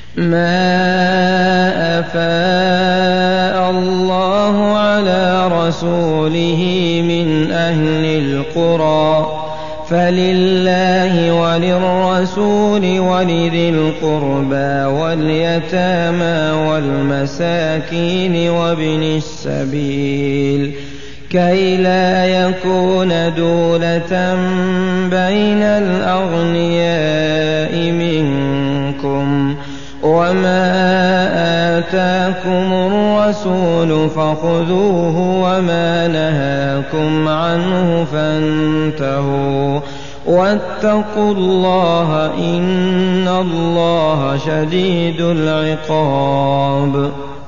ما أفاء الله على رسوله من أهل القرى فلله وللرسول ولذي القربى واليتامى والمساكين وابن السبيل كي لا يكون دولة بين الأغنياء منكم وما آتاكم الرسول فخذوه وما نهاكم عنه فانتهوا واتقوا الله إن الله شديد العقاب.